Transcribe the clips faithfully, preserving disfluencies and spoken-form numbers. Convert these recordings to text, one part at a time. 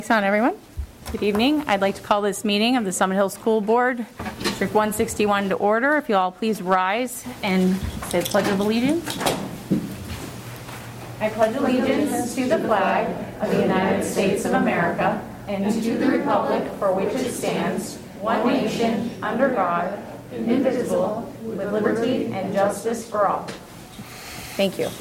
Thanks on everyone. Good evening. I'd like to call this meeting of the Summit Hill School Board, District one sixty-one, to order. If you all please rise and say the Pledge of Allegiance. I pledge allegiance to the flag of the United States of America and to the republic for which it stands, one nation, under God, indivisible, with liberty and justice for all. Thank you.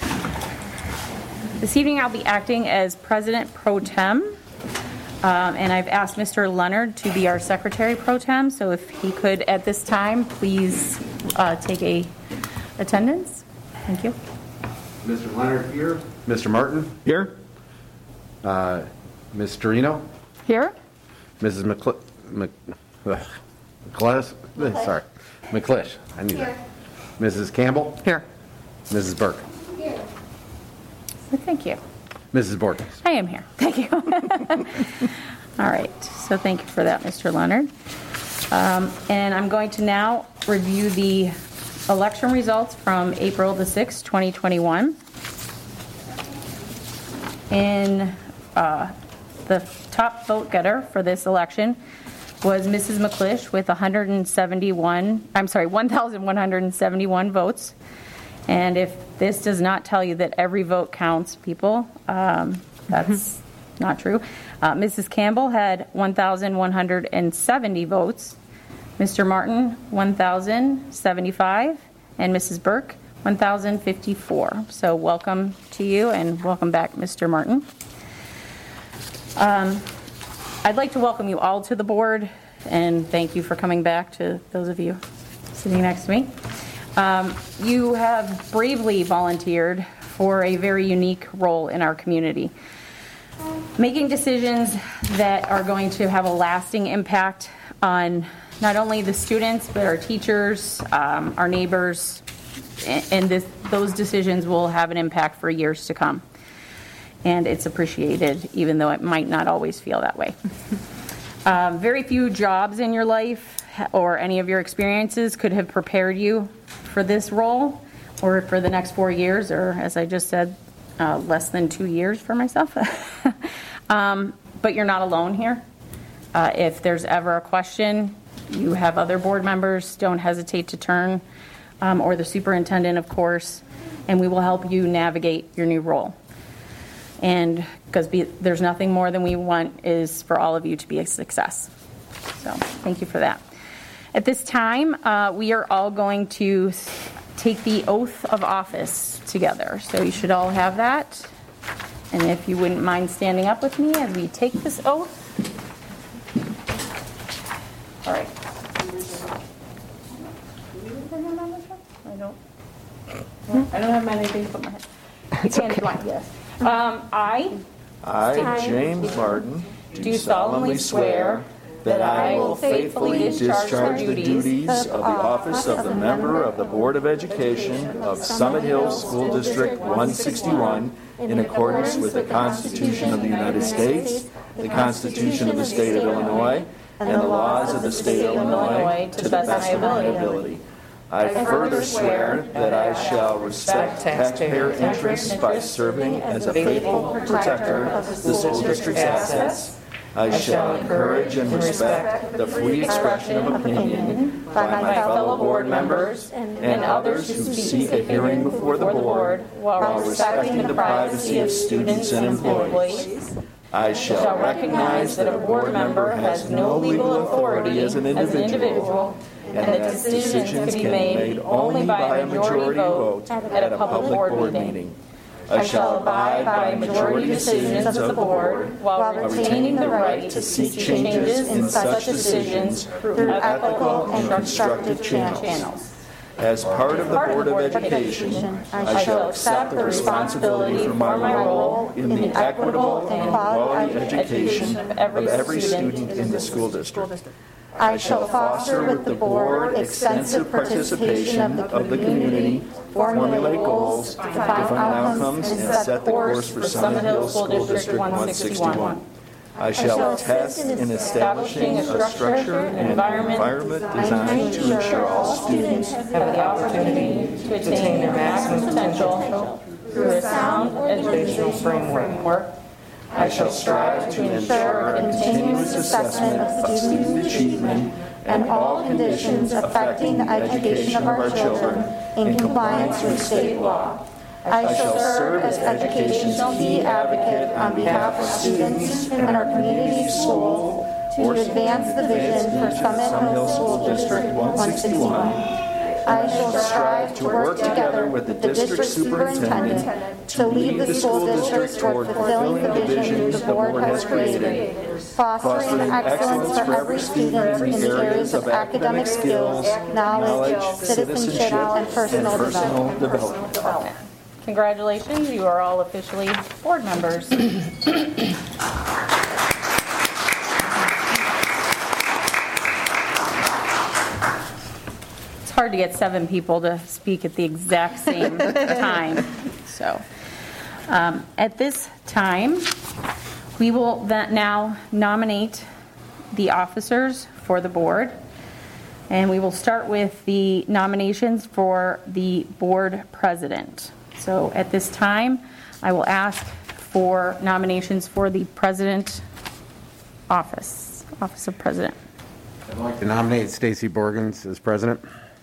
This evening I'll be acting as President Pro Tem, um, and I've asked Mister Leonard to be our Secretary Pro Tem, so if he could at this time please uh, take a attendance. Thank you. Mister Leonard here. Mister Martin here. Uh, Miz Storino Here. Missus McCl- Mc- uh, McClish. Sorry, McClish. I knew that. Missus Campbell Here. Missus Burke. Here. Thank you. Missus Borges. I am here. Thank you. All right. So thank you for that, Mister Leonard. Um, and I'm going to now review the election results from April the sixth, twenty twenty-one. In uh, the top vote getter for this election was Missus McClish with one hundred seventy-one, I'm sorry, one thousand one hundred seventy-one votes. And if this does not tell you that every vote counts, people, um, that's not true. Uh, Missus Campbell had one thousand one hundred seventy votes. Mister Martin, one thousand seventy-five, and Missus Burke, one thousand fifty-four. So welcome to you, and welcome back, Mister Martin. Um, I'd like to welcome you all to the board, and thank you for coming back, to those of you sitting next to me. Um, you have bravely volunteered for a very unique role in our community, making decisions that are going to have a lasting impact on not only the students, but our teachers, um, our neighbors, and this, those decisions will have an impact for years to come. And it's appreciated, even though it might not always feel that way. um, very few jobs in your life or any of your experiences could have prepared you for this role, or for the next four years, or as I just said, uh, less than two years for myself. um, but you're not alone here. Uh, if there's ever a question, you have other board members. Don't hesitate to turn, um, or the superintendent, of course, and we will help you navigate your new role. And because be, there's nothing more than we want is for all of you to be a success. So thank you for that. At this time, uh, we are all going to take the oath of office together. So you should all have that. And if you wouldn't mind standing up with me as we take this oath. All right. I don't. I don't have anything to put my head. It's okay. Yes. Um, I. I, James Martin, do solemnly swear that I will faithfully discharge the duties of the office of the member of the Board of Education of Summit Hill School District one sixty-one in accordance with the Constitution of the United States, the Constitution of the State of Illinois, and the laws of the State of Illinois to the best of my ability. I further swear that I shall respect taxpayer interests by serving as a faithful protector of the school district's assets. I shall encourage and respect the free expression of opinion by my fellow board members and others who seek a hearing before the board while respecting the privacy of students and employees. I shall recognize that a board member has no legal authority as an individual, and that decisions can be made only by a majority vote at a public board meeting. I shall abide by majority decisions of the board while retaining the right to seek changes in such decisions through ethical and constructive channels. As part of the Board of Education, I shall accept the responsibility for my role in the equitable and quality education of every student in the school district. I shall foster with the board extensive participation of the community, formulate goals, define outcomes, and set the course for Summit Hill School District one sixty-one. I shall assist in establishing a structure and environment designed to ensure all students have the opportunity to attain their maximum potential through a sound educational framework. I shall strive to ensure continuous assessment of student achievement and all conditions affecting the education of our children in compliance with state law. I shall serve as education's key advocate on behalf of students in our community school to advance the vision for Summit Hill School District one sixty-one. I shall strive to work together with the district superintendent to lead the school district toward fulfilling the vision the board has created, fostering excellence for every student in the areas of academic skills, knowledge, citizenship, and personal development. Congratulations, you are all officially board members. It's hard to get seven people to speak at the exact same time. So, um, at this time, we will then now nominate the officers for the board. And we will start with the nominations for the board president. So at this time, I will ask for nominations for the president office, office of president. I'd like to nominate Stacy Borgens as president.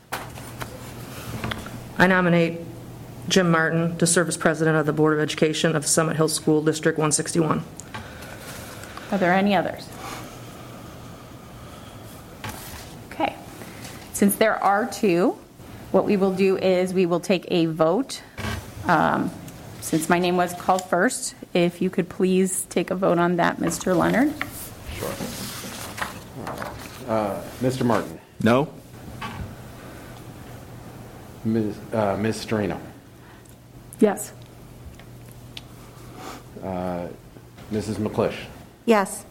I nominate Jim Martin to serve as president of the Board of Education of Summit Hill School District one sixty-one. Are there any others? Okay. Since there are two, what we will do is we will take a vote. Um, since my name was called first, if you could please take a vote on that, Mister Leonard. Sure. Uh, Mister Martin. No. Miz Uh, Miz Strino. Yes. Uh, Missus McClish. Yes.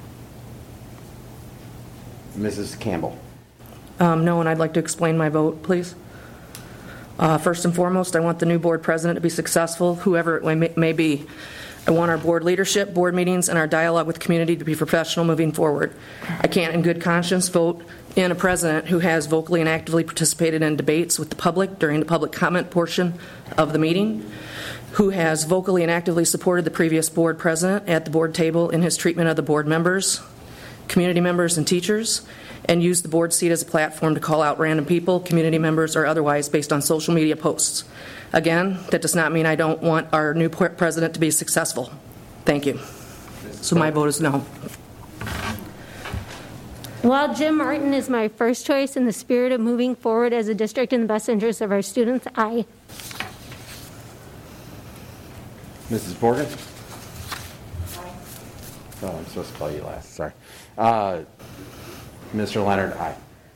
Missus Campbell. Um, no, and I'd like to explain my vote, please. Uh, first and foremost, I want the new board president to be successful, whoever it may, may be. I want our board leadership, board meetings, and our dialogue with the community to be professional moving forward. I can't in good conscience vote in a president who has vocally and actively participated in debates with the public during the public comment portion of the meeting, who has vocally and actively supported the previous board president at the board table in his treatment of the board members, community members, and teachers, and use the board seat as a platform to call out random people, community members, or otherwise based on social media posts. Again, that does not mean I don't want our new president to be successful. Thank you. So my vote is no. While Jim Martin is my first choice in the spirit of moving forward as a district in the best interest of our students, I. Missus Borgen? Oh, I'm supposed to call you last. Sorry. Uh, Mister Leonard, aye.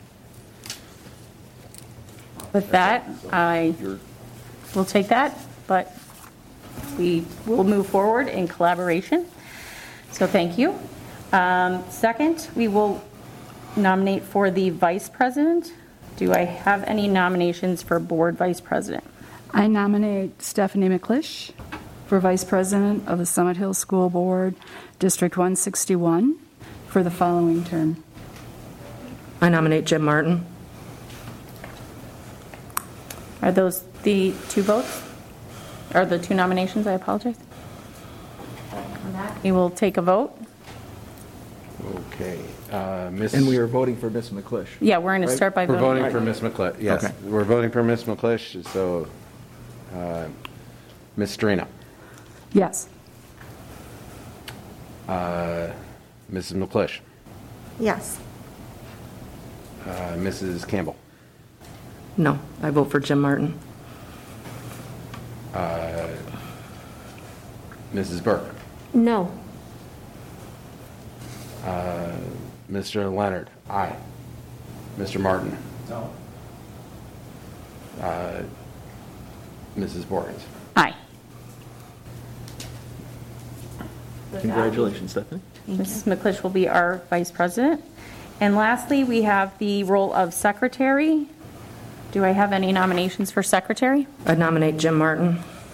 With that, I will take that, but we will move forward in collaboration. So thank you. Um, second, we will nominate for the vice president. Do I have any nominations for board vice president? I nominate Stephanie McClish for vice president of the Summit Hill School Board, District one sixty-one, for the following term. I nominate Jim Martin. Are those the two votes? Are the two nominations? I apologize. We will take a vote. Okay. Uh, Miss And we are voting for Miss McClish. Yeah, we're going to Right? start by We're voting. voting for Miss McClish. Yes, Okay. we're voting for Miss McClish. So, uh, Miss Strino. Yes. Uh, Missus McClish. Yes. Uh, Missus Campbell. No, I vote for Jim Martin. Uh, Missus Burke. No. Uh, Mister Leonard. Aye. Mister Martin. No. Uh, Missus Borgens. Aye. Congratulations, Stephanie. Missus McClish will be our vice president. And lastly, we have the role of secretary. Do I have any nominations for secretary? I nominate Jim Martin.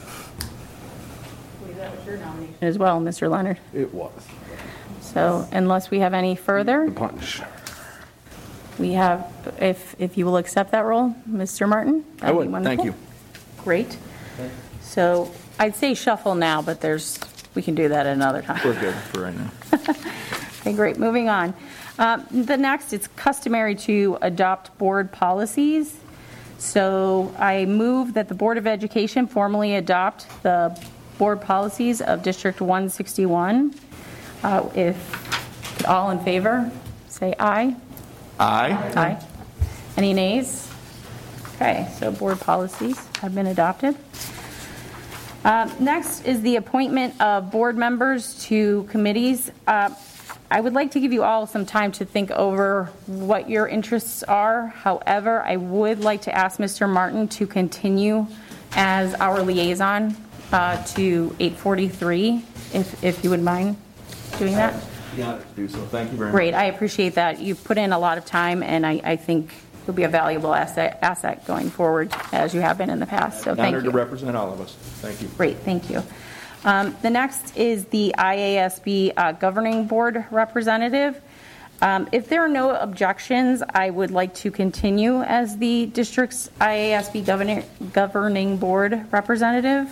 That was your nomination as well, Mister Leonard. It was. So unless we have any further, The punch. we have, if, if you will accept that role, Mister Martin? I would. that'd be Thank wonderful. you. Great. So I'd say shuffle now, but there's we can do that another time. We're good for right now. Okay, great. Moving on. Um, the next, it's customary to adopt board policies. So I move that the Board of Education formally adopt the board policies of District one sixty-one. Uh, if all in favor, say aye. Aye. Aye. Any nays? Okay, so board policies have been adopted. Um, next is the appointment of board members to committees. Uh, I would like to give you all some time to think over what your interests are. However, I would like to ask Mister Martin to continue as our liaison uh, to eight forty-three, if, if you would mind doing that. Yeah, to do so. Thank you very much. Great, I appreciate that. You've put in a lot of time, and I, I think you'll be a valuable asset, asset going forward, as you have been in the past, so thank you. Honored to represent all of us. Thank you. Great, thank you. Um, The next is the I A S B uh, Governing Board representative. Um, If there are no objections, I would like to continue as the district's I A S B Governing Governing Board representative.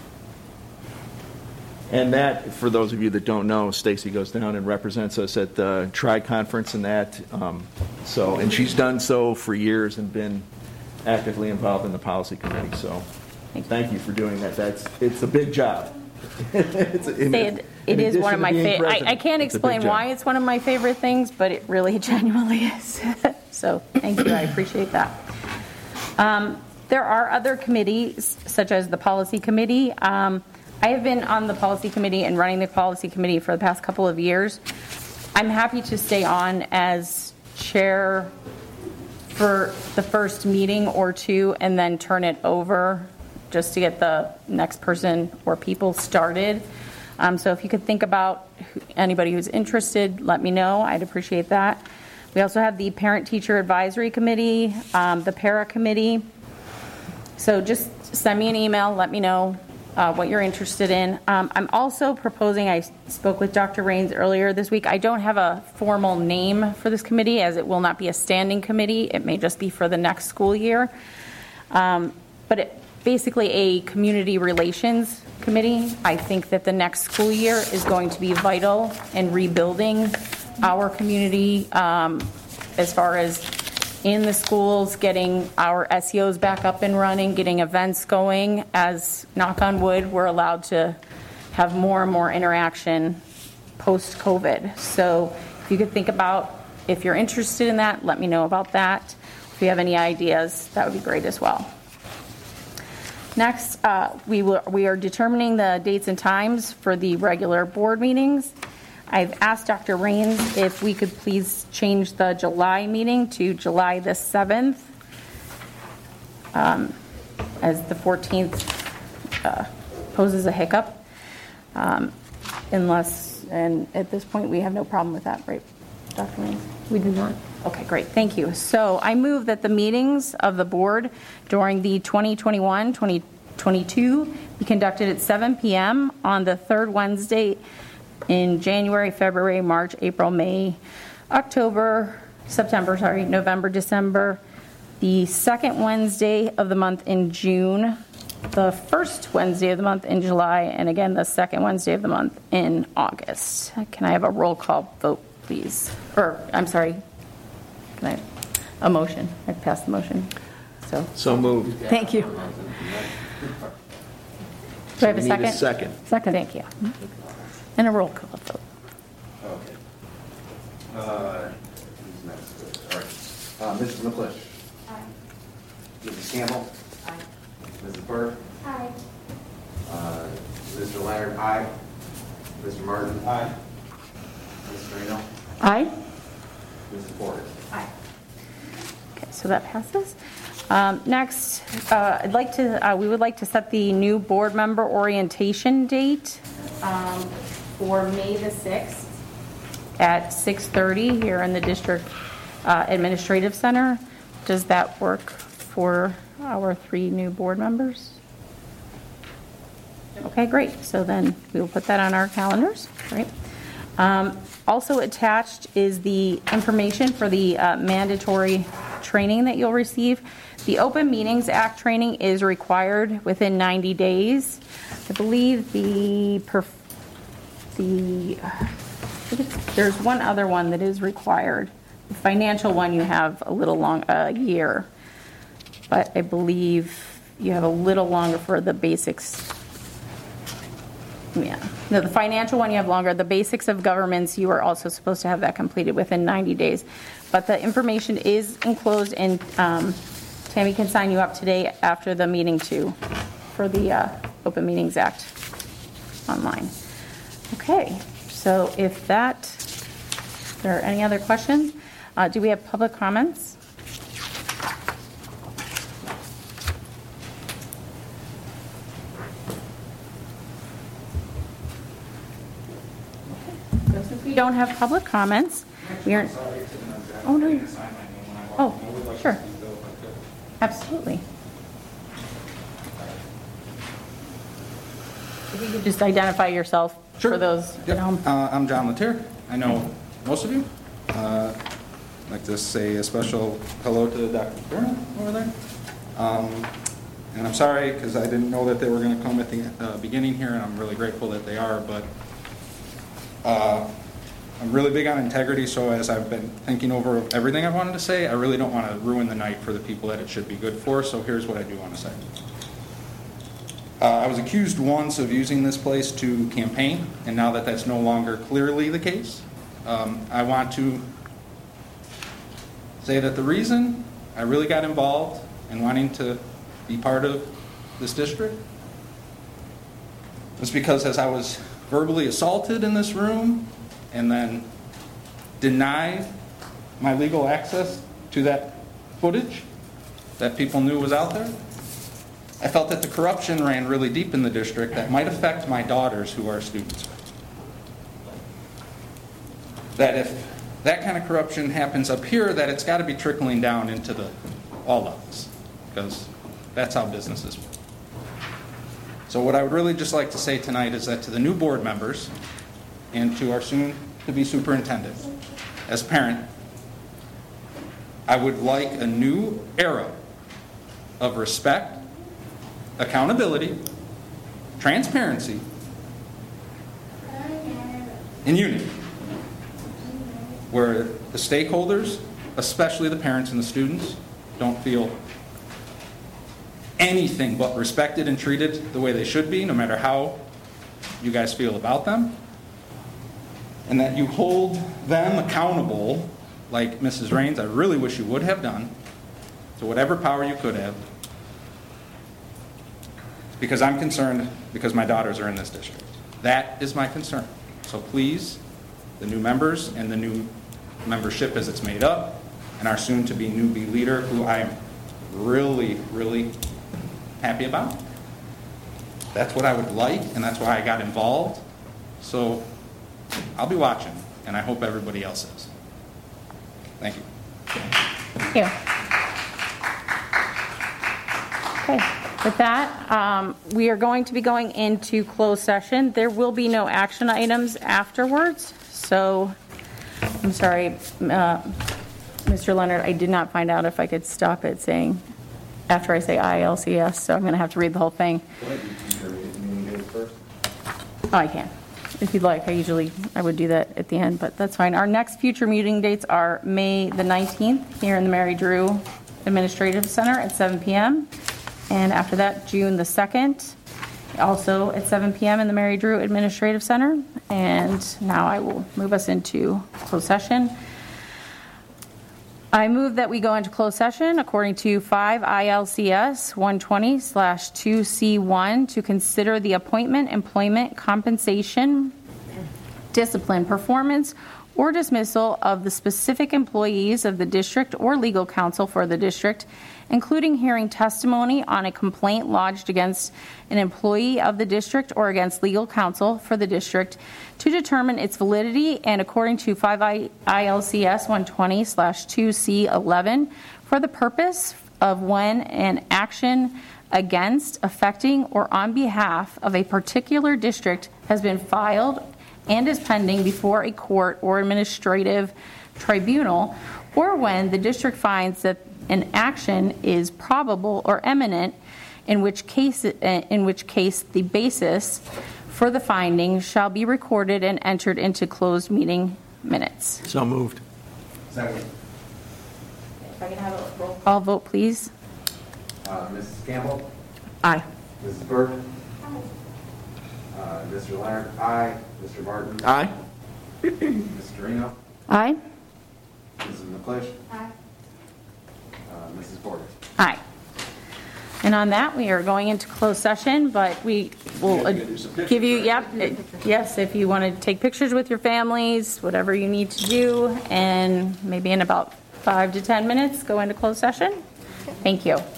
And that, for those of you that don't know, Stacy goes down and represents us at the Tri-Conference and that. Um, so, and she's done so for years and been actively involved in the policy committee. So, thank you for doing that. That's it's a big job. it's a, in, It, it is one of my favorite. I, I can't explain why it's one of my favorite things, but it really genuinely is. So, thank you. I appreciate that. Um, there are other committees, such as the policy committee. Um, I have been on the policy committee and running the policy committee for the past couple of years. I'm happy to stay on as chair for the first meeting or two and then turn it over just to get the next person or people started. Um, so if you could think about anybody who's interested, let me know. I'd appreciate that. We also have the Parent-Teacher Advisory Committee, um, the Para Committee. So just send me an email, let me know Uh, what you're interested in. Um, I'm also proposing, I spoke with Doctor Raines earlier this week, I don't have a formal name for this committee as it will not be a standing committee. It may just be for the next school year. Um, but it, basically a community relations committee. I think that the next school year is going to be vital in rebuilding our community um, as far as in the schools, getting our S E Os back up and running, getting events going, as, knock on wood, we're allowed to have more and more interaction post-COVID. So if you could think about, if you're interested in that, let me know about that. If you have any ideas, that would be great as well. Next, uh, we, will, we are determining the dates and times for the regular board meetings. I've asked Doctor Raines if we could please change the July meeting to July the seventh, um, as the fourteenth uh, poses a hiccup, um, unless, and at this point we have no problem with that, right, Doctor Raines? We do not. Okay, great, thank you. So I move that the meetings of the board during the twenty twenty-one twenty twenty-two be conducted at seven p.m. on the third Wednesday in January, February, March, April, May, October, September, sorry, November, December, the second Wednesday of the month in June, the first Wednesday of the month in July, and again, the second Wednesday of the month in August. Can I have a roll call vote, please? Or, I'm sorry, can I, a motion? I passed the motion. So, So moved. thank you. Do I have a We need second? a second. Second, thank you. And a roll call vote. Okay. Uh, who's next? All right. Uh, Missus McClish. Aye. Missus Campbell. Aye. Missus Burke. Aye. Uh, Mister Leonard. Aye. Mister Martin. Aye. Mister Reno. Aye. Missus Porter. Aye. Okay, so that passes. Um, next, uh, I'd like to, uh, we would like to set the new board member orientation date um, for May the sixth at six thirty here in the district uh, administrative center. Does that work for our three new board members? Okay, great. So then we will put that on our calendars. Great. Um, also attached is the information for the uh, mandatory training that you'll receive. The Open Meetings Act training is required within ninety days. I believe the perf- the, I think it's- there's one other one that is required. The financial one you have a little long, a year. But I believe you have a little longer for the basics. Yeah, no, the financial one you have longer. The basics of governments, you are also supposed to have that completed within ninety days. But the information is enclosed, and um, Tammy can sign you up today after the meeting too, for the uh, Open Meetings Act online. Okay, so if that, if there are any other questions? Uh, do we have public comments? So since we don't have public comments, we are. Oh no. Oh, sure. Absolutely. If you could just identify yourself Sure. for those Yep. at home. Uh, I'm John Latier. I know most of you. Uh, I'd like to say a special hello to Doctor Turner over there. Um, and I'm sorry because I didn't know that they were going to come at the uh, beginning here, and I'm really grateful that they are. But uh, I'm really big on integrity, so as I've been thinking over everything I wanted to say, I really don't want to ruin the night for the people that it should be good for, so here's what I do want to say. Uh, I was accused once of using this place to campaign, and now that that's no longer clearly the case, um, I want to say that the reason I really got involved in wanting to be part of this district was because as I was verbally assaulted in this room and then denied my legal access to that footage that people knew was out there, I felt that the corruption ran really deep in the district that might affect my daughters who are students. That if that kind of corruption happens up here, that it's got to be trickling down into the all levels, because that's how businesses work. So what I would really just like to say tonight is that to the new board members and to our soon-to-be superintendent, as a parent, I would like a new era of respect, accountability, transparency, and unity, where the stakeholders, especially the parents and the students, don't feel anything but respected and treated the way they should be, no matter how you guys feel about them, and that you hold them accountable, like Missus Raines, I really wish you would have done, to whatever power you could have, because I'm concerned because my daughters are in this district. That is my concern. So please, the new members and the new membership as it's made up, and our soon-to-be newbie leader, who I am really, really happy about. That's what I would like, and that's why I got involved. So I'll be watching, and I hope everybody else is. Thank you. Thank you. Okay. With that, um, we are going to be going into closed session. There will be no action items afterwards. So, I'm sorry, uh, Mister Leonard, I did not find out if I could stop it saying, after I say I L C S, so I'm going to have to read the whole thing. Oh, I can. If you'd like, I usually, I would do that at the end, but that's fine. Our next future meeting dates are May the nineteenth here in the Mary Drew Administrative Center at seven p.m. And after that, June the second, also at seven p.m. in the Mary Drew Administrative Center. And now I will move us into closed session. I move that we go into closed session according to five I L C S one twenty slash two C one to consider the appointment, employment, compensation, discipline, performance, or dismissal of the specific employees of the district or legal counsel for the district, including hearing testimony on a complaint lodged against an employee of the district or against legal counsel for the district to determine its validity, and according to five I L C S one twenty slash two C eleven for the purpose of when an action against, affecting, or on behalf of a particular district has been filed and is pending before a court or administrative tribunal, or when the district finds that an action is probable or imminent, in which case in which case the basis for the findings shall be recorded and entered into closed meeting minutes. So moved. Second. If I can have a roll call vote, please. Uh, Missus Campbell? Aye. Missus Burke? Uh, Mister Leonard? Aye. Mister Martin? Aye. Mister Reno? Aye. Missus McClish? Aye. Uh, Missus Porter? Aye. And on that, we are going into closed session, but we will uh, give you, yep, it- yes, if you want to take pictures with your families, whatever you need to do, and maybe in about five to ten minutes, go into closed session. Thank you.